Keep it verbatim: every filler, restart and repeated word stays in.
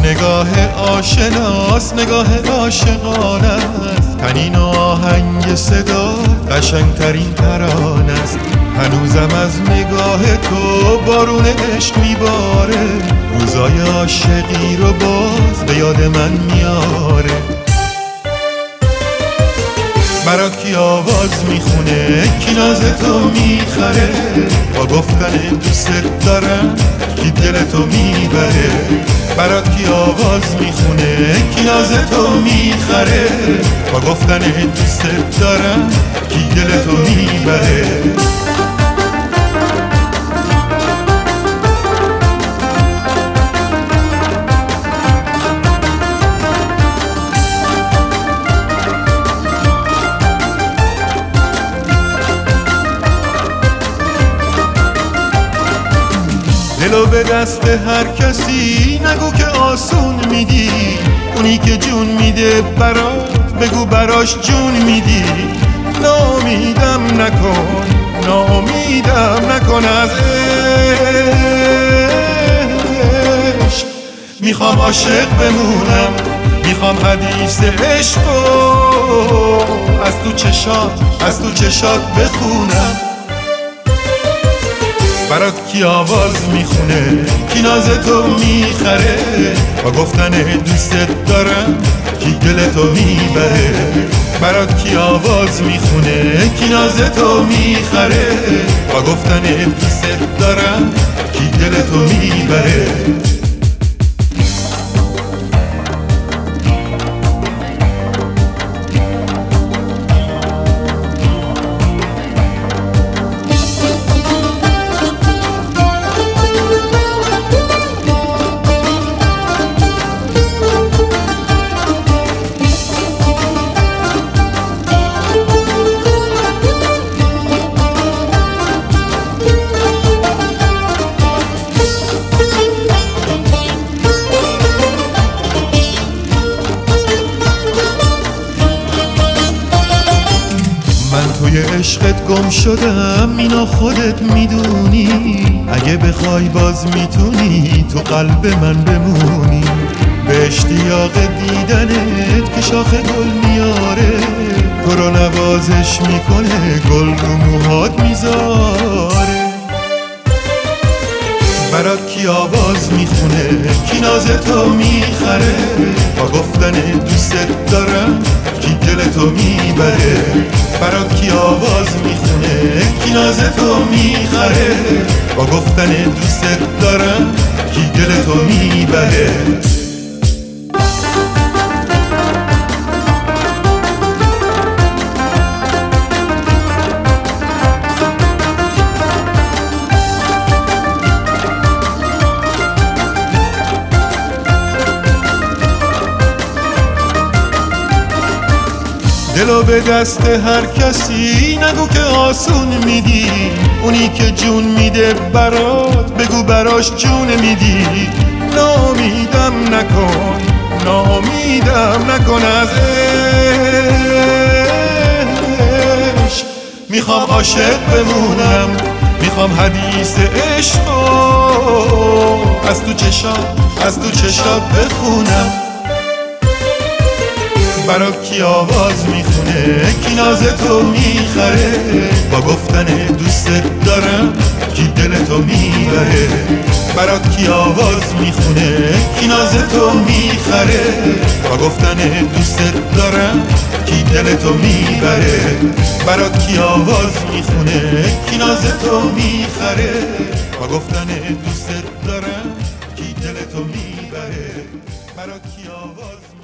نگاه آشناس، نگاه عاشقانه است. تنین آهنگ صدا قشنگترین ترانه است. هنوزم از نگاه تو بارون عشق میباره، روزای عاشقی رو باز به یاد من میاره. برات کی آواز میخونه، کی ناز تو میخره، با گفتن دوست دارم کی دل تو میبره. برات کی آواز میخونه، کی ناز تو میخره، با گفتن دوست دارم کی دل تو میبره. دلو به دست هر کسی نگو که آسون میدی، اونی که جون میده برات بگو براش جون میدی. ناامیدم نکن، ناامیدم نکن از عشق. میخوام عاشق بمونم، میخوام حدیث عشقو از تو چشات، از تو چشات بخونم. برات کی آواز میخونه، کی ناز تو میخره، با گفتن دوست دارم کی دل تو میبره. برات کی آواز میخونه، کی ناز تو میخره، با گفتن دوست دارم کی دل تو میبره. توی عشقت گم شدم، اینو خودت میدونی. اگه بخوای باز میتونی تو قلب من بمونی. به اشتیاق دیدنت که شاخه گل میاره، تو رو نوازش میکنه، گل رو موهات میذاره. برات کی آواز میخونه، کی ناز تو میخره، با گفتن دوست دارم کی دل تو میبره. برات کی آواز میخونه، کی ناز تو میخره، با گفتن دوست دارم کی دل تو میبره. دلو به دست هر کسی نگو که آسون میدی، اونی که جون میده برات بگو براش جون میدی. ناامیدم نکن، ناامیدم نکن از عشق. میخوام عاشق بمونم، میخوام حدیث عشقو از تو چشات، از تو چشات بخونم. برات کی آواز میخونه، کی ناز تو میخره، با گفتن دوست دارم کی دل تو میبره. برات کی آواز میخونه، کی ناز تو میخره، با گفتن دوست دارم کی دل تو میبره. برات کی آواز میخونه، کی ناز تو میخره، با گفتن دوست دارم کی دل تو میبره. برات کی آواز